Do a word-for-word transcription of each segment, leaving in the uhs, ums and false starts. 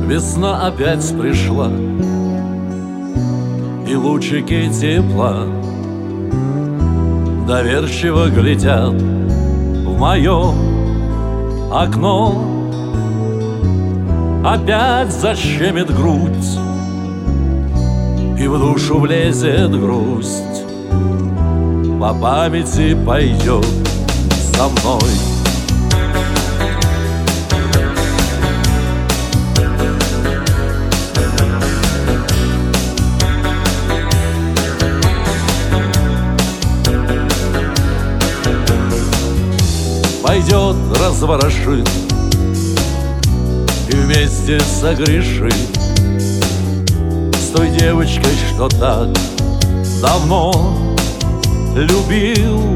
Весна опять пришла, и лучики тепла доверчиво глядят в мое окно. Опять защемит грудь, и в душу влезет грусть, по памяти пойдет со мной. Пойдет, разворошит и вместе согрешит с той девочкой, что так давно любил.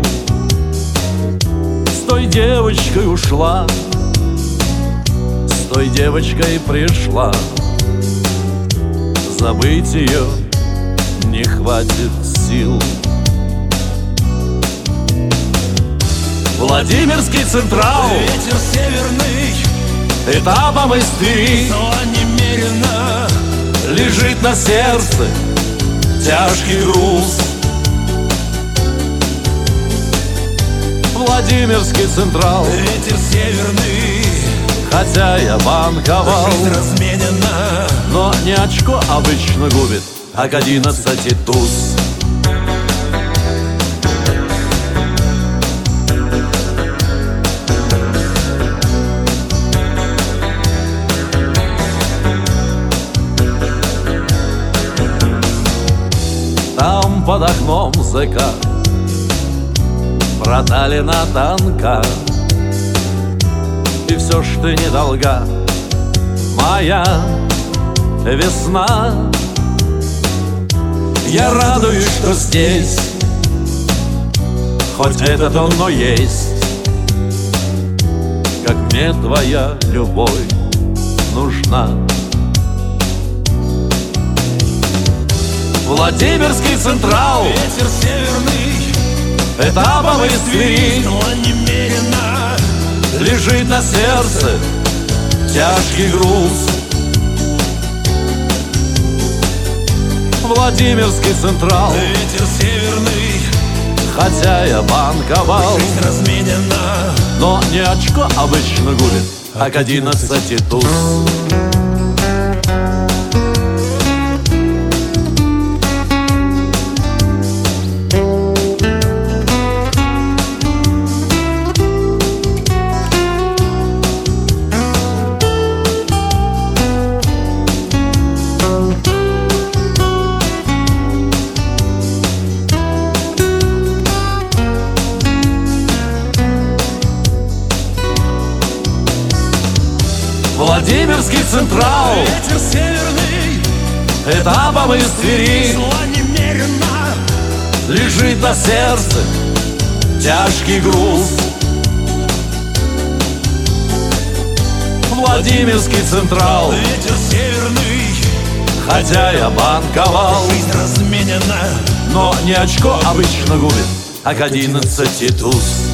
С той девочкой ушла, с той девочкой пришла. Забыть ее не хватит сил. Владимирский Централ, ветер северный, этапом из Твери, но немерено лежит на сердце тяжкий груз. Владимирский Централ, ветер северный, хотя я банковал, жизнь разменена, но не очко обычно губит, а к одиннадцати туз. Там под окном зэка проталина танка, и все ж ты не долга, моя весна. Я радуюсь, что здесь хоть этот он, но есть, как мне твоя любовь нужна. Владимирский Централ, ветер северный, этапом из Твери, но немерено лежит на сердце тяжкий груз. Владимирский Централ, ветер северный, хотя я банковал, жизнь разменена, но не очко обычно губит, а к одиннадцати туз. Владимирский Централ, ветер северный, этапом из Твери, зла немерено, лежит на сердце тяжкий груз. Владимирский Централ, ветер северный, хотя я банковал, жизнь разменена, но не очко обычно губит, а к одиннадцати туз.